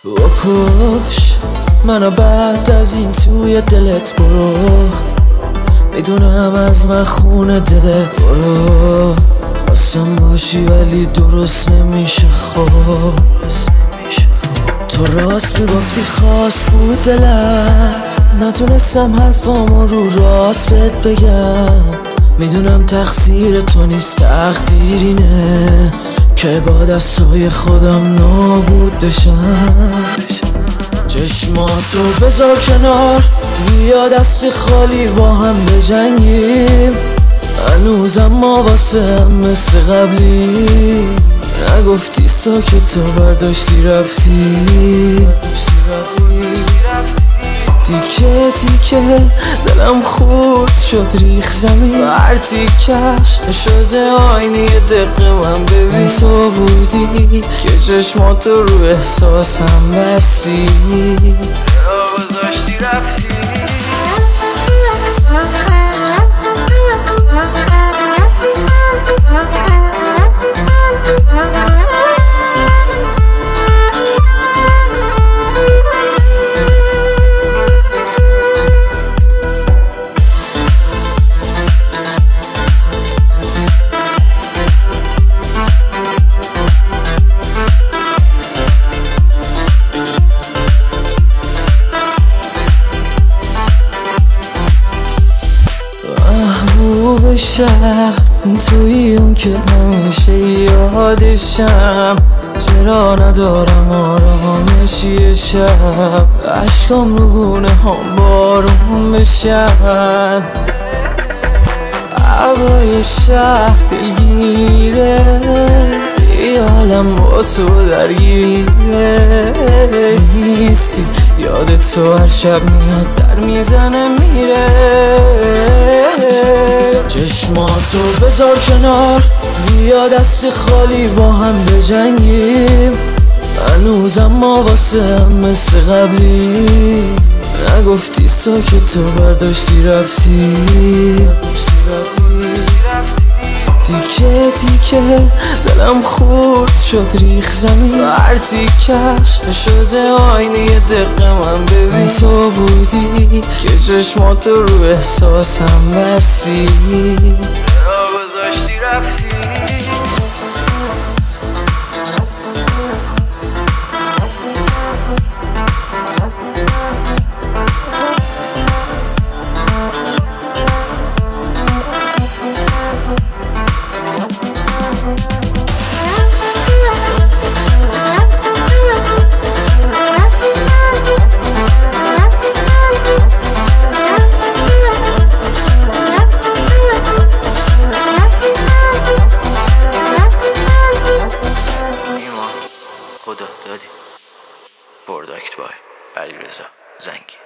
بکش منو بعد از این توی دلت برو، میدونم از من خونه دلت برو، واسم باشی ولی درست نمیشه. خب تو راست میگفتی خواست بود دلم، نتونستم حرفامو رو راست بهت بگم. میدونم تقصیر تو نیست، تقدیرینه که با دستای خودم نابود بشم. چشماتو بذار کنار، بیا دست خالی با هم بجنگیم. هنوزم ما واسه هم مثل قبلی، نگفتی ساکت و برداشتی رفتی. تیکه تیکه دلم خورد شد ریخ زمین، هر تیکش شده آینه یه دقیقه من ببین. تو بودی که چشماتو رو احساسم بستی، گذاشتی رفتی. محبوب شهر توی اون که همیشه یادشم، چرا ندارم آرامشی شب، عشقام رو گونه هم بارون بشن. هوای شهر دلگیره، خیالم با تو درگیره، نیستی یاد تو هر شب میاد در میزنه میره. چشماتو بذار کنار، بیا دست خالی با هم بجنگیم. هنوزم ما واسه هم مثل قبلی، نگفتی ساکت و برداشتی رفتی. تیکه تیکه دلم خورد شد ریخ زمین، هر تیکش شده آینه یه دقیقه من ببین. تو بودی که چشماتو رو احساسم بستی، چرا گذاشتی رفتی. خدا دادی. پروداکت بای علیرضا زنگی.